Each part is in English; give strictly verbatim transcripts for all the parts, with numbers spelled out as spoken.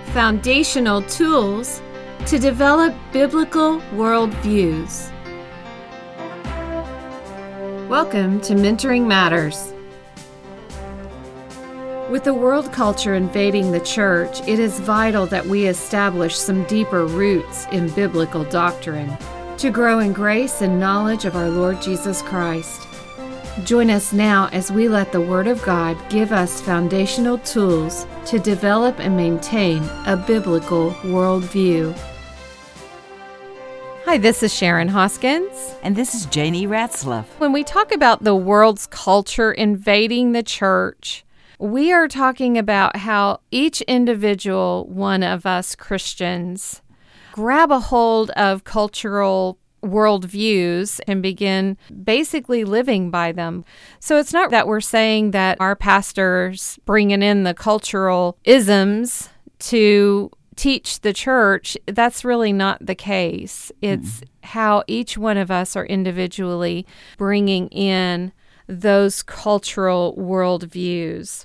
Foundational tools to develop biblical worldviews. Welcome to Mentoring Matters. With the world culture invading the church, it is vital that we establish some deeper roots in biblical doctrine to grow in grace and knowledge of our Lord Jesus Christ. Join us now as we let the Word of God give us foundational tools to develop and maintain a biblical worldview. Hi, this is Sharon Hoskins. And this is Janie Ratzlaff. When we talk about the world's culture invading the church, we are talking about how each individual one of us Christians grab a hold of cultural worldviews and begin basically living by them. So it's not that we're saying that our pastors bringing in the cultural isms to teach the church. That's really not the case. It's mm. how each one of us are individually bringing in those cultural worldviews.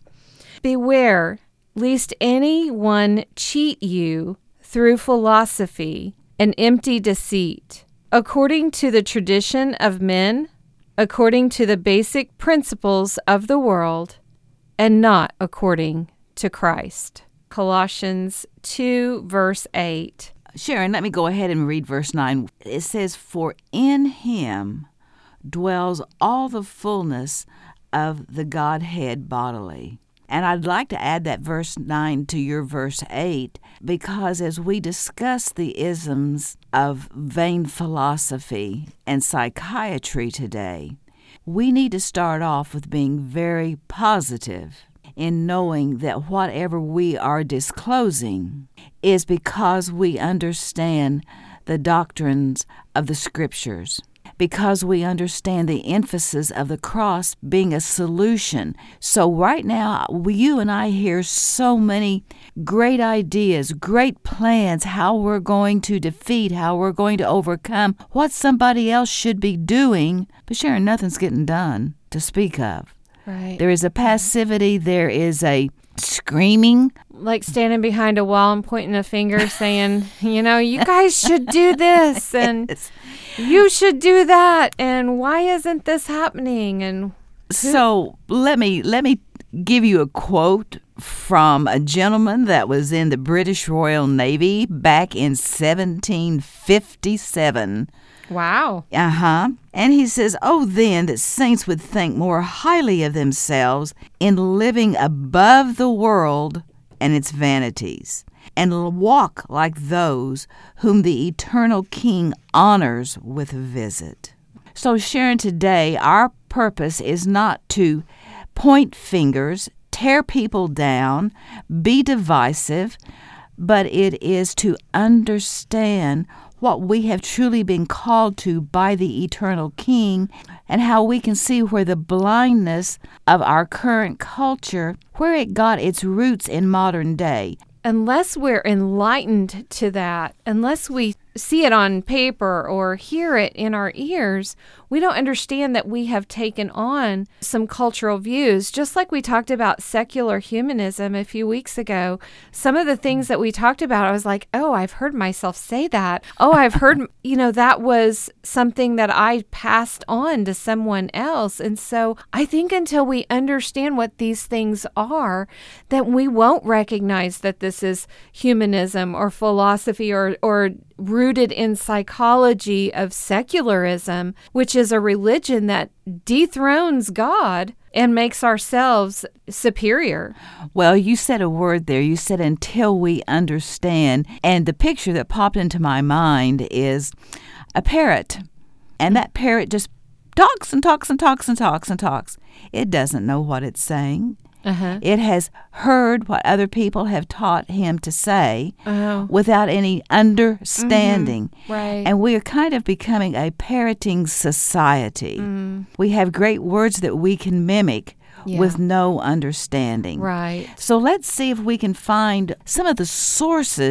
Beware, lest anyone cheat you through philosophy and empty deceit, according to the tradition of men, according to the basic principles of the world, and not according to Christ. Colossians two, verse eight. Sharon, let me go ahead and read verse nine. It says, "For in him dwells all the fullness of the Godhead bodily." And I'd like to add that verse nine to your verse eight, because as we discuss the isms of vain philosophy and psychiatry today, we need to start off with being very positive in knowing that whatever we are disclosing is because we understand the doctrines of the Scriptures, because we understand the emphasis of the cross being a solution. So right now, you and I hear so many great ideas, great plans, how we're going to defeat, how we're going to overcome, what somebody else should be doing. But Sharon, nothing's getting done to speak of. Right. There is a passivity, there is a screaming. Like standing behind a wall and pointing a finger saying, you know, you guys should do this and yes. you should do that. And why isn't this happening? And so let me let me give you a quote from a gentleman that was in the British Royal Navy back in seventeen fifty-seven. Wow. Uh-huh. And he says, "Oh, then that saints would think more highly of themselves in living above the world and its vanities, and walk like those whom the eternal King honors with a visit." So, Sharon, today our purpose is not to point fingers, tear people down, be divisive, but it is to understand what we have truly been called to by the eternal King, and how we can see where the blindness of our current culture, where it got its roots in modern day. Unless we're enlightened to that, unless we see it on paper or hear it in our ears, we don't understand that we have taken on some cultural views. Just like we talked about secular humanism a few weeks ago, some of the things that we talked about, I was like, oh, I've heard myself say that. Oh, I've heard, you know, that was something that I passed on to someone else. And so I think until we understand what these things are, that we won't recognize that this is humanism or philosophy or, or rooted in psychology of secularism, which is a religion that dethrones God and makes ourselves superior. Well, you said a word there. You said until we understand. And the picture that popped into my mind is a parrot. And that parrot just talks and talks and talks and talks and talks. It doesn't know what it's saying. Uh-huh. It has heard what other people have taught him to say uh-huh. without any understanding. Mm-hmm. Right. And we are kind of becoming a parroting society. Mm. We have great words that we can mimic yeah. with no understanding. Right. So let's see if we can find some of the sources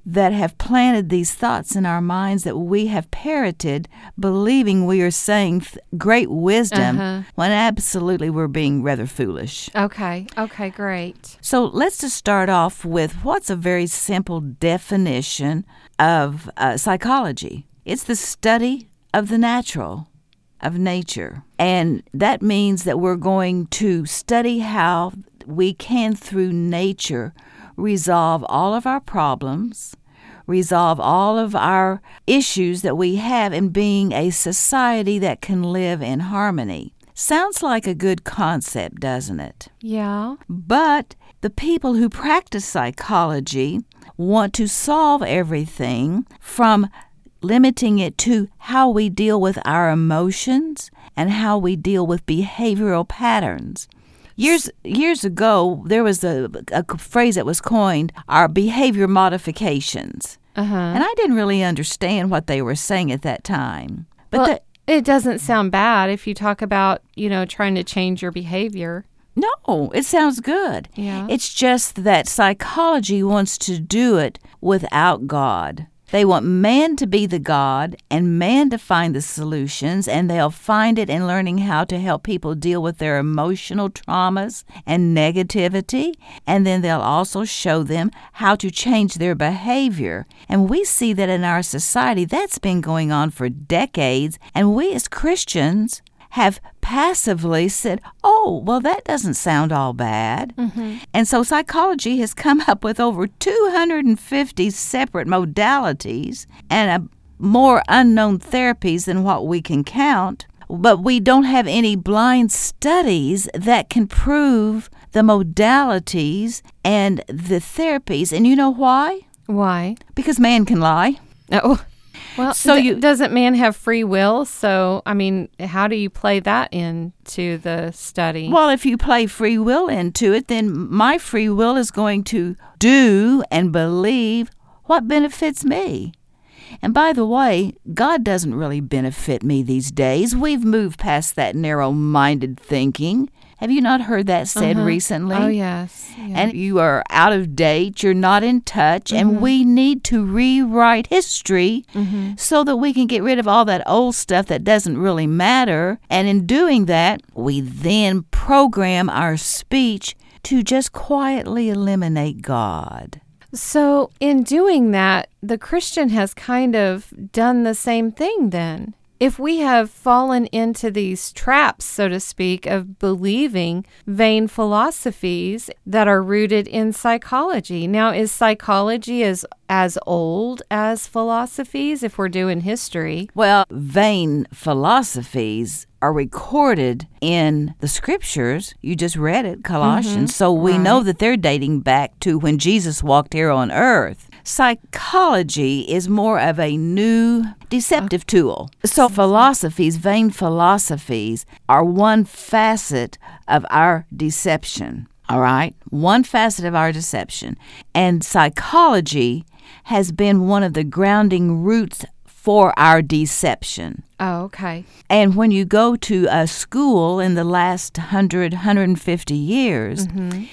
that have planted these thoughts in our minds that we have parroted, believing we are saying th- great wisdom Uh-huh. when absolutely we're being rather foolish. Okay. Okay, great. So let's just start off with what's a very simple definition of uh, psychology. It's the study of the natural, of nature. And that means that we're going to study how we can, through nature, resolve all of our problems, resolve all of our issues that we have in being a society that can live in harmony. Sounds like a good concept, doesn't it? Yeah. But the people who practice psychology want to solve everything from limiting it to how we deal with our emotions and how we deal with behavioral patterns. Years years ago, there was a, a phrase that was coined, our behavior modifications. Uh-huh. And I didn't really understand what they were saying at that time. But well, the, it doesn't sound bad if you talk about, you know, trying to change your behavior. no, it sounds good. Yeah. It's just that psychology wants to do it without God. They want man to be the God and man to find the solutions, and they'll find it in learning how to help people deal with their emotional traumas and negativity, and then they'll also show them how to change their behavior. And we see that in our society, that's been going on for decades, and we as Christians have passively said, oh, well, that doesn't sound all bad. Mm-hmm. And so psychology has come up with over two hundred fifty separate modalities and a more unknown therapies than what we can count. But we don't have any blind studies that can prove the modalities and the therapies. And you know why? Why? Because man can lie. Oh, well, So th- you- doesn't man have free will? So, I mean, how do you play that into the study? Well, if you play free will into it, then my free will is going to do and believe what benefits me. And by the way, God doesn't really benefit me these days. We've moved past that narrow-minded thinking. Have you not heard that said Uh-huh. recently? Oh, yes. Yeah. And you are out of date, you're not in touch, and we need to rewrite history Mm-hmm. so that we can get rid of all that old stuff that doesn't really matter. And in doing that, we then program our speech to just quietly eliminate God. So, in doing that, the Christian has kind of done the same thing then. If we have fallen into these traps, so to speak, of believing vain philosophies that are rooted in psychology. Now, is psychology as, as old as philosophies if we're doing history? Well, vain philosophies are recorded in the scriptures. You just read it, Colossians. So we know Right. that they're dating back to when Jesus walked here on earth. Psychology is more of a new deceptive tool. So philosophies, vain philosophies, are one facet of our deception. All right? One facet of our deception. And psychology has been one of the grounding roots for our deception. Oh, okay. And when you go to a school in the last one hundred, one hundred fifty years,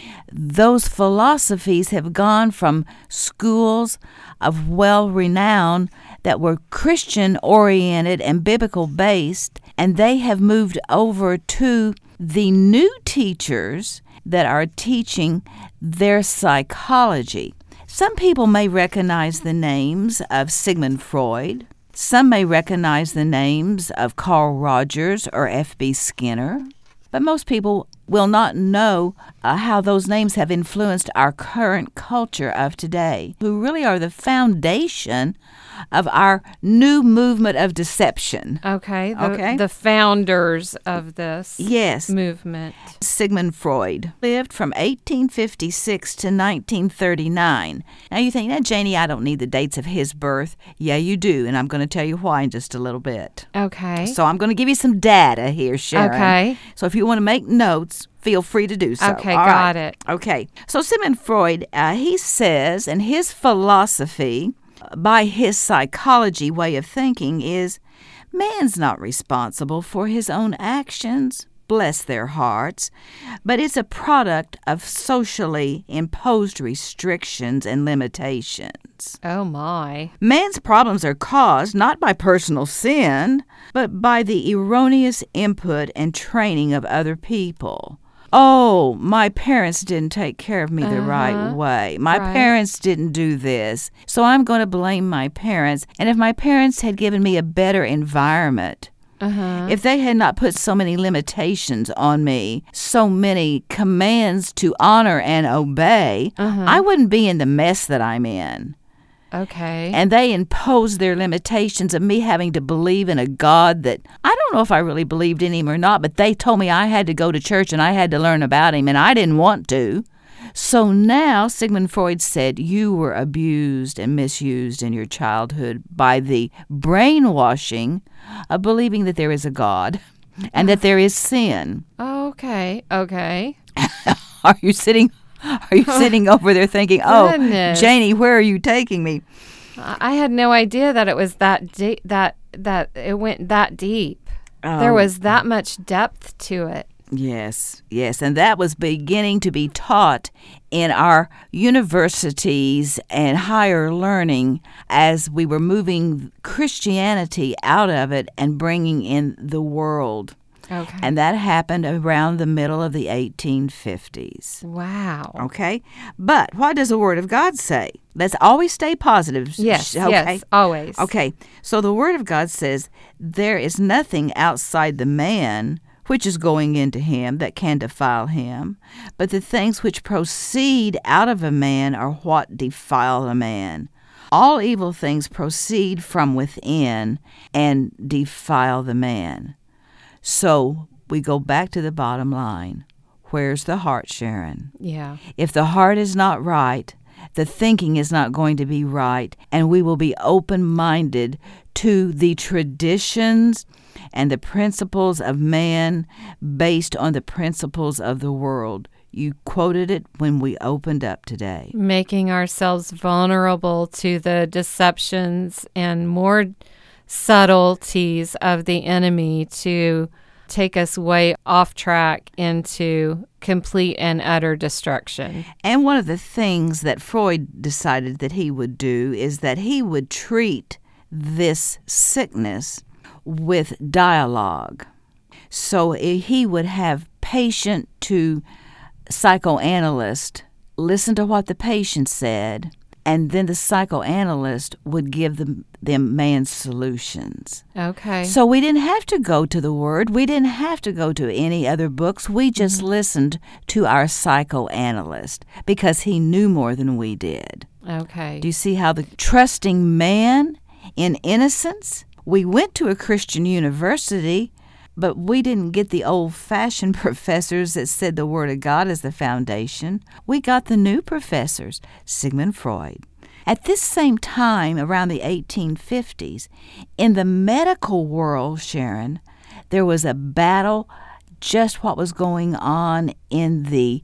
those philosophies have gone from schools of well-renown that were Christian-oriented and biblical-based, and they have moved over to the new teachers that are teaching their psychology. Some people may recognize the names of Sigmund Freud. Some may recognize the names of Carl Rogers or F B Skinner. But most people will not know uh, how those names have influenced our current culture of today, who really are the foundation of our new movement of deception. Okay. The, Okay. the founders of this Yes. movement. Sigmund Freud lived from eighteen fifty-six to nineteen thirty-nine. Now you think, now, Janie, I don't need the dates of his birth. Yeah, you do, and I'm going to tell you why in just a little bit. Okay. So I'm going to give you some data here, Sharon. Okay. So if you want to make notes, feel free to do so. Okay, All got right. it. Okay. So Sigmund Freud, uh, he says, and his philosophy, by his psychology way of thinking, is man's not responsible for his own actions, bless their hearts, but it's a product of socially imposed restrictions and limitations. Oh, my. Man's problems are caused not by personal sin, but by the erroneous input and training of other people. Oh, my parents didn't take care of me the Uh-huh. right way. My Right. parents didn't do this, so I'm going to blame my parents. And if my parents had given me a better environment, Uh-huh. if they had not put so many limitations on me, so many commands to honor and obey, Uh-huh. I wouldn't be in the mess that I'm in. Okay. And they imposed their limitations of me having to believe in a God that I don't know if I really believed in him or not, but they told me I had to go to church and I had to learn about him, and I didn't want to. So now Sigmund Freud said you were abused and misused in your childhood by the brainwashing of believing that there is a God and that there is sin. Okay. Okay. Are you sitting Are you sitting over there thinking, "Oh, Goodness. Janie, where are you taking me?" I I had no idea that it was that deep, that that it went that deep. There Oh. was that much depth to it. Yes, yes, and that was beginning to be taught in our universities and higher learning as we were moving Christianity out of it and bringing in the world. Okay. And that happened around the middle of the eighteen fifties. Wow. Okay? But what does the Word of God say? Let's always stay positive. Yes. Okay? Yes. Always. Okay, so the Word of God says, there is nothing outside the man which is going into him that can defile him, but the things which proceed out of a man are what defile a man. All evil things proceed from within and defile the man. So we go back to the bottom line. Where's the heart, Sharon? Yeah. If the heart is not right, the thinking is not going to be right, and we will be open-minded to the traditions and the principles of man based on the principles of the world. You quoted it when we opened up today. Making ourselves vulnerable to the deceptions and more subtleties of the enemy to take us way off track into complete and utter destruction. And one of the things that Freud decided that he would do is that he would treat this sickness with dialogue. So he would have patient to psychoanalyst listen to what the patient said, and then the psychoanalyst would give them, them man's solutions. Okay. So we didn't have to go to the Word. We didn't have to go to any other books. We just mm-hmm. listened to our psychoanalyst because he knew more than we did. Okay. Do you see how the trusting man in innocence? We went to a Christian university, but we didn't get the old-fashioned professors that said the Word of God is the foundation. We got the new professors, Sigmund Freud. At this same time, around the eighteen fifties, in the medical world, Sharon, there was a battle, just what was going on in the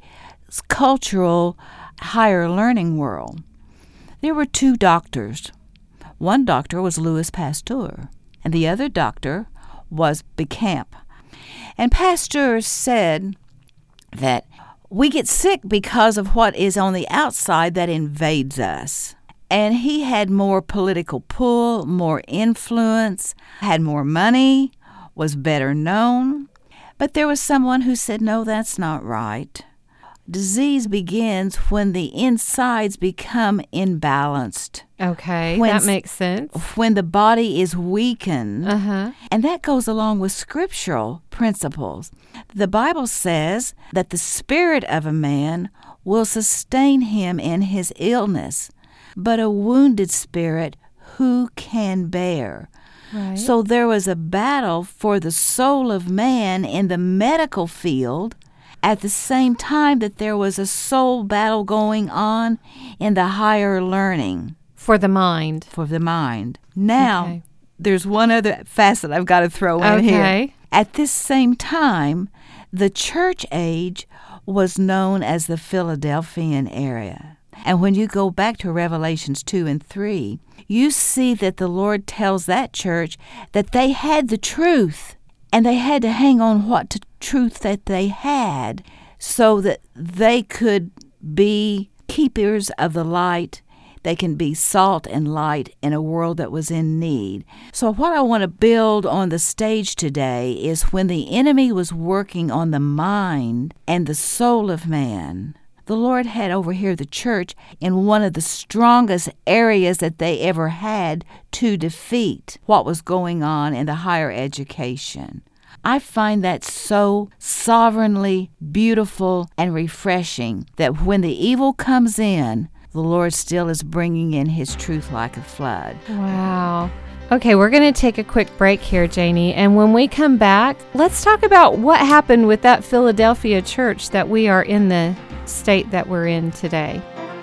cultural higher learning world. There were two doctors. One doctor was Louis Pasteur, and the other doctor was Béchamp. And Pasteur said that we get sick because of what is on the outside that invades us. And he had more political pull, more influence, had more money, was better known. But there was someone who said, no, that's not right. Disease begins when the insides become imbalanced. Okay, when, that makes sense. When the body is weakened, uh-huh. and that goes along with scriptural principles. The Bible says that the spirit of a man will sustain him in his illness, but a wounded spirit who can bear? Right. So there was a battle for the soul of man in the medical field, at the same time that there was a soul battle going on in the higher learning. For the mind. For the mind. Now, okay. there's one other facet I've got to throw in okay. here. At this same time, the church age was known as the Philadelphian area. And when you go back to Revelations two and three, you see that the Lord tells that church that they had the truth, and they had to hang on what to truth that they had so that they could be keepers of the light. They can be salt and light in a world that was in need. So what I want to build on the stage today is when the enemy was working on the mind and the soul of man, the Lord had over here the church in one of the strongest areas that they ever had to defeat what was going on in the higher education. I find that so sovereignly beautiful and refreshing that when the evil comes in, the Lord still is bringing in His truth like a flood. Wow. Okay, we're going to take a quick break here, Janie, and when we come back, let's talk about what happened with that Philadelphia church that we are in the state that we're in today.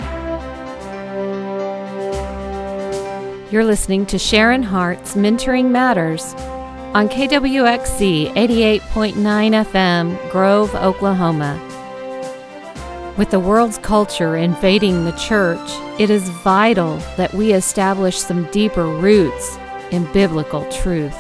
You're listening to Sharon Hart's Mentoring Matters on K W X C eighty-eight point nine F M, Grove, Oklahoma. With the world's culture invading the church, it is vital that we establish some deeper roots in biblical truth.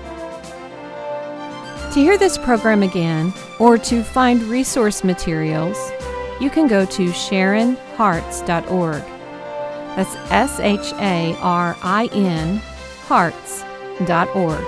To hear this program again, or to find resource materials, you can go to sharon harts dot org. That's S H A R I N, hearts dot org.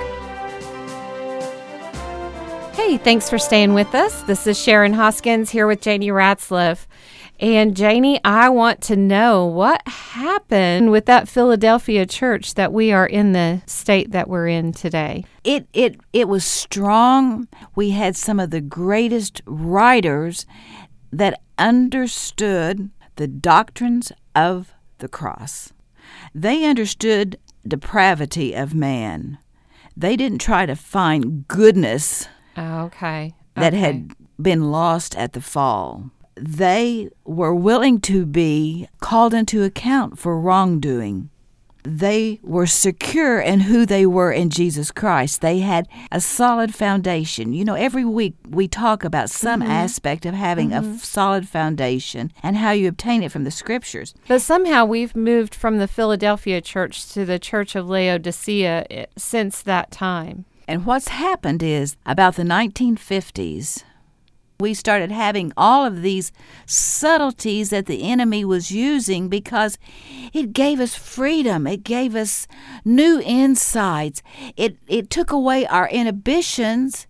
Hey, thanks for staying with us. This is Sharon Hoskins here with Janie Ratzliff. And Janie, I want to know what happened with that Philadelphia church that we are in the state that we're in today. It it it was strong. We had some of the greatest writers that understood the doctrines of the cross. They understood depravity of man. They didn't try to find goodness Okay. that okay. had been lost at the fall. They were willing to be called into account for wrongdoing. They were secure in who they were in Jesus Christ. They had a solid foundation. You know, every week we talk about some Mm-hmm. aspect of having Mm-hmm. a solid foundation and how you obtain it from the Scriptures. But somehow we've moved from the Philadelphia church to the Church of Laodicea eh, since that time. And what's happened is, about the nineteen fifties, we started having all of these subtleties that the enemy was using because it gave us freedom. It gave us new insights. It, it took away our inhibitions.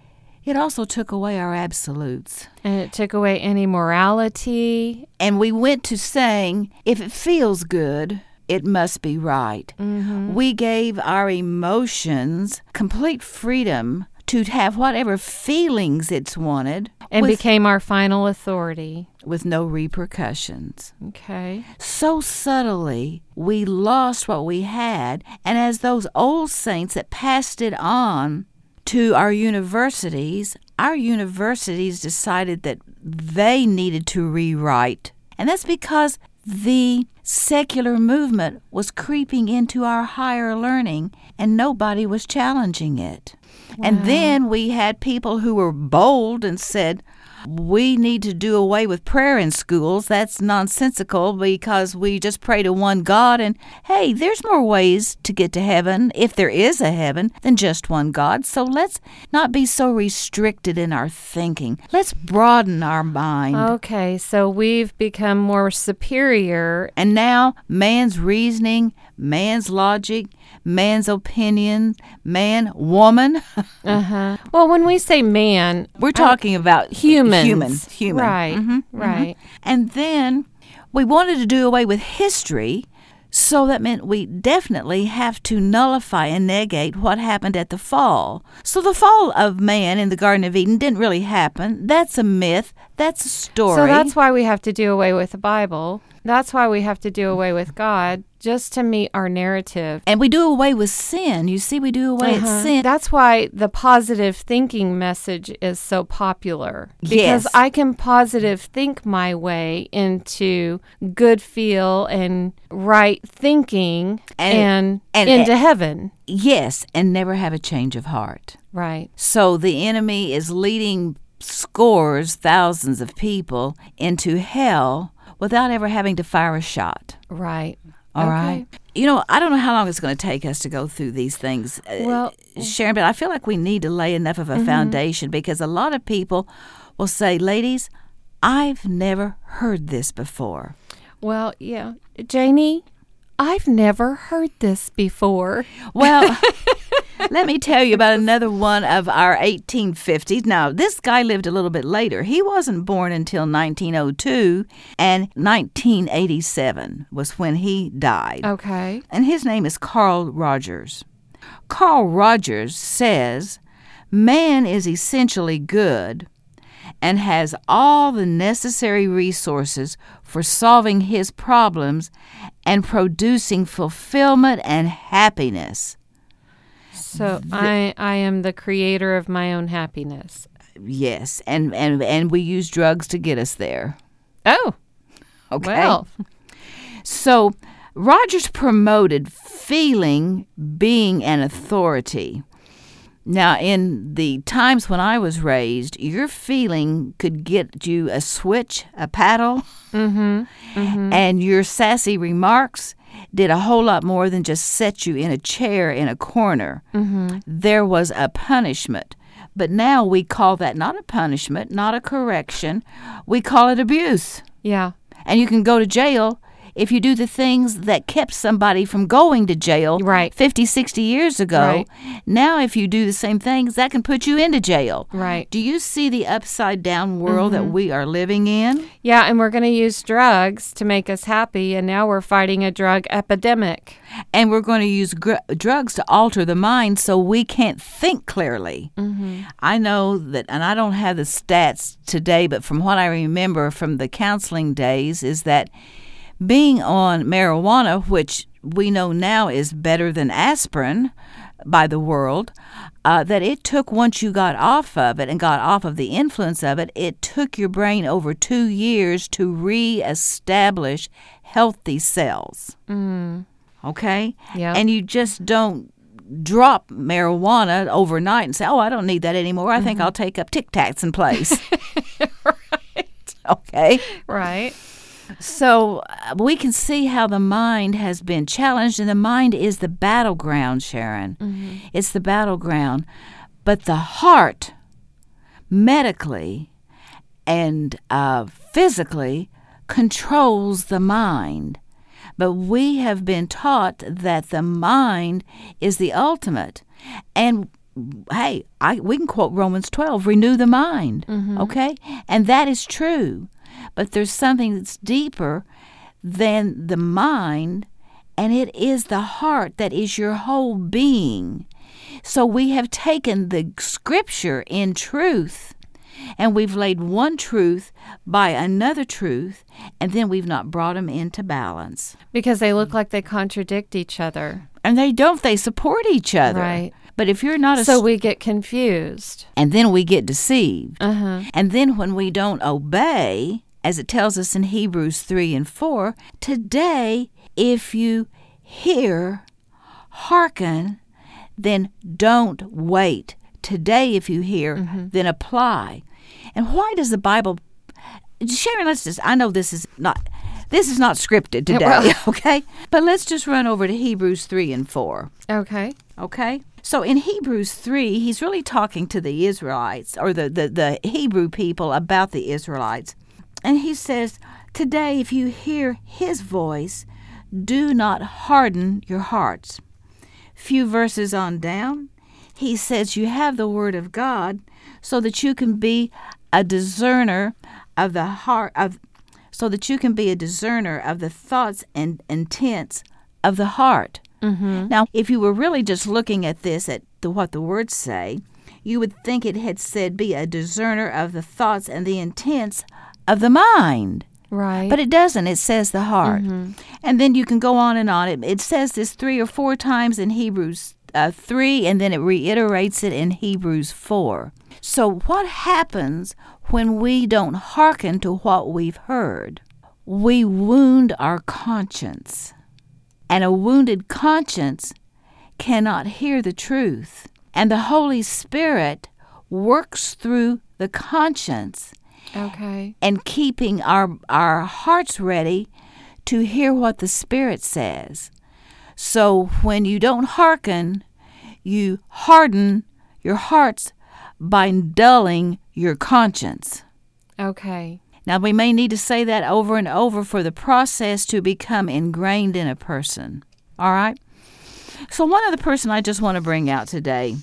It also took away our absolutes. And it took away any morality. And we went to saying, if it feels good, it must be right. Mm-hmm. We gave our emotions complete freedom to have whatever feelings it's wanted. And with, became our final authority. with no repercussions. Okay. So subtly, we lost what we had, and as those old saints that passed it on to our universities, our universities decided that they needed to rewrite. And that's because the secular movement was creeping into our higher learning, and nobody was challenging it. Wow. And then we had people who were bold and said, we need to do away with prayer in schools. That's nonsensical because we just pray to one God. And hey, there's more ways to get to heaven, if there is a heaven, than just one God. So let's not be so restricted in our thinking. Let's broaden our mind. Okay, so we've become more superior. And now man's reasoning, man's logic, man's opinion, man, woman. Uh-huh. Well, when we say man, We're talking about humans. Human. Human. Right, Mhm, right. mhm. And then we wanted to do away with history, so that meant we definitely have to nullify and negate what happened at the fall. So the fall of man in the Garden of Eden didn't really happen. That's a myth. That's a story. So that's why we have to do away with the Bible. That's why we have to do away with God, just to meet our narrative. And we do away with sin. You see, we do away Uh-huh. at sin. That's why the positive thinking message is so popular. Because Yes. I can positive think my way into good feel and right thinking And- and, and- into heaven. Yes, and never have a change of heart. Right. So the enemy is leading scores, thousands of people into hell without ever having to fire a shot. Right. All Okay. right? you know, I don't know how long it's going to take us to go through these things, Well, uh, Sharon, but I feel like we need to lay enough of a mm-hmm. foundation, because a lot of people will say, ladies, I've never heard this before. Well, yeah. Janie, I've never heard this before. Well, let me tell you about another one of our eighteen fifties. Now, this guy lived a little bit later. He wasn't born until nineteen oh two, and nineteen eighty-seven was when he died. Okay. And his name is Carl Rogers. Carl Rogers says, man is essentially good and has all the necessary resources for solving his problems and producing fulfillment and happiness. So I I am the creator of my own happiness. Yes, and, and, and we use drugs to get us there. Oh, Okay. well. So Rogers promoted feeling being an authority. Now, in the times when I was raised, your feeling could get you a switch, a paddle, Mm-hmm. Mm-hmm. and your sassy remarks did a whole lot more than just set you in a chair in a corner. Mm-hmm. There was a punishment. But now we call that not a punishment, not a correction. We call it abuse. Yeah. And you can go to jail if you do the things that kept somebody from going to jail Right. fifty, sixty years ago. Right. Now, if you do the same things, that can put you into jail. Right. Do you see the upside down world Mm-hmm. that we are living in? Yeah, and we're going to use drugs to make us happy, and now we're fighting a drug epidemic. And we're going to use gr- drugs to alter the mind so we can't think clearly. Mm-hmm. I know that, and I don't have the stats today, but from what I remember from the counseling days is that being on marijuana, which we know now is better than aspirin by the world, uh, that it took, once you got off of it and got off of the influence of it, it took your brain over two years to reestablish healthy cells. Mm. Okay? Yeah. And you just don't drop marijuana overnight and say, oh, I don't need that anymore. I think I'll take up Tic Tacs in place. Right. Okay? Right. So uh, we can see how the mind has been challenged, and the mind is the battleground, Sharon. Mm-hmm. It's the battleground. But the heart, medically and uh, physically, controls the mind. But we have been taught that the mind is the ultimate. And hey, I, we can quote Romans twelve, renew the mind, Mm-hmm. okay? And that is true. But there's something that's deeper than the mind, and it is the heart that is your whole being. So we have taken the scripture in truth, and we've laid one truth by another truth, and then we've not brought them into balance. Because they look like they contradict each other. And they don't, they support each other. Right. But if you're not a... So we get confused. And then we get deceived. Uh-huh. And then when we don't obey, as it tells us in Hebrews three and four, today, if you hear, hearken, then don't wait. Today, if you hear, mm-hmm. then apply. And why does the Bible... Sharon, let's just... I know this is not... This is not scripted today, well, okay? But let's just run over to Hebrews three and four. Okay. Okay? So in Hebrews three, he's really talking to the Israelites, or the, the, the Hebrew people about the Israelites. And he says, today, if you hear his voice, do not harden your hearts. Few verses on down, he says you have the word of God so that you can be a discerner of the heart of so that you can be a discerner of the thoughts and intents of the heart. Mm-hmm. Now, if you were really just looking at this, at the, what the words say, you would think it had said be a discerner of the thoughts and the intents of the mind. Right. But it doesn't. It says the heart. Mm-hmm. And then you can go on and on. It, it says this three or four times in Hebrews uh, three, and then it reiterates it in Hebrews four. So what happens when we don't hearken to what we've heard? We wound our conscience. And a wounded conscience cannot hear the truth. And the Holy Spirit works through the conscience. Okay. And keeping our our hearts ready to hear what the Spirit says. So when you don't hearken, you harden your hearts by dulling your conscience. Okay. Now, we may need to say that over and over for the process to become ingrained in a person. All right? So one other person I just want to bring out today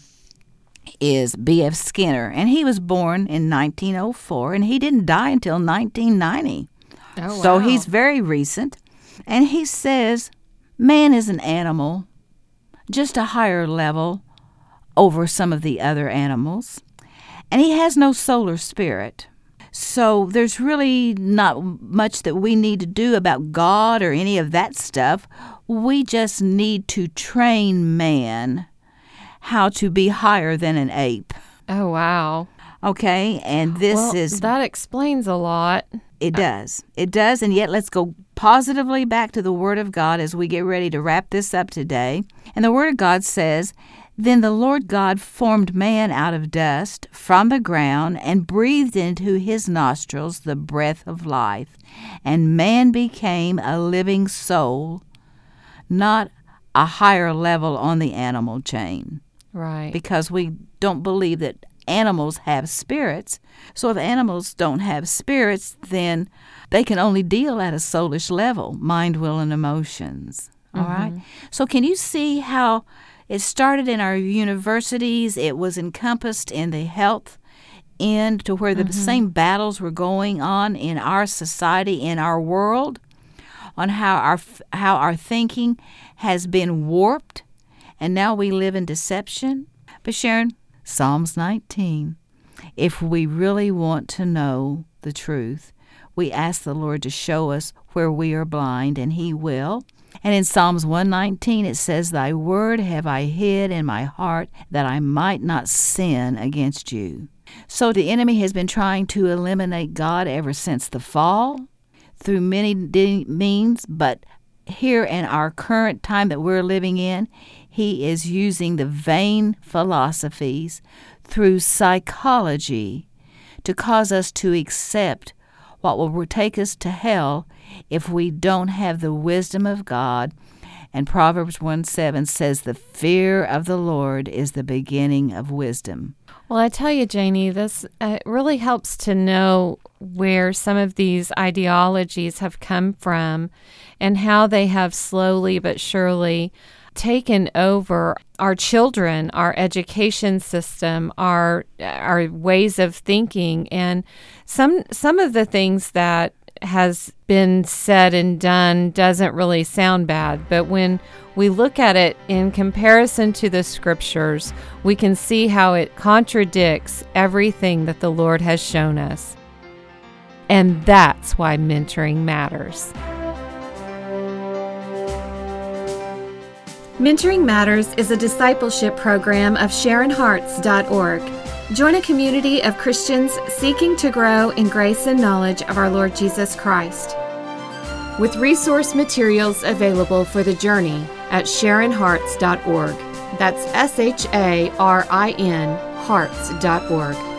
is B F Skinner, and he was born in nineteen oh four, and he didn't die until nineteen ninety. Oh, wow. So he's very recent. And he says, man is an animal, just a higher level over some of the other animals, and he has no solar spirit. So there's really not much that we need to do about God or any of that stuff. We just need to train man how to be higher than an ape. Oh, wow. Okay, and this well, is... that explains a lot. It does. It does, and yet let's go positively back to the Word of God as we get ready to wrap this up today. And the Word of God says, Then the Lord God formed man out of dust from the ground and breathed into his nostrils the breath of life, and man became a living soul, not a higher level on the animal chain. Right. Because we don't believe that animals have spirits. So if animals don't have spirits, then they can only deal at a soulish level, mind, will, and emotions. All Mm-hmm. right? So can you see how it started in our universities? It was encompassed in the health end to where the Mm-hmm. same battles were going on in our society, in our world, on how our how our thinking has been warped, and now we live in deception. But Sharon, Psalms nineteen, if we really want to know the truth, we ask the Lord to show us where we are blind, and He will. And in Psalms one nineteen, it says, Thy word have I hid in my heart, that I might not sin against you. So the enemy has been trying to eliminate God ever since the fall, through many de- means, but here in our current time that we're living in, he is using the vain philosophies through psychology to cause us to accept what will take us to hell if we don't have the wisdom of God. And Proverbs one seven says, the fear of the Lord is the beginning of wisdom. Well, I tell you, Janie, this uh, really helps to know where some of these ideologies have come from and how they have slowly but surely taken over our children, our education system, our our ways of thinking, and some some of the things that has been said and done doesn't really sound bad, but when we look at it in comparison to the scriptures, we can see how it contradicts everything that the Lord has shown us. And that's why mentoring matters. Mentoring Matters is a discipleship program of Sharon Hearts dot org. Join a community of Christians seeking to grow in grace and knowledge of our Lord Jesus Christ. With resource materials available for the journey at Sharon Hearts dot org. That's S H A R I N Hearts dot org.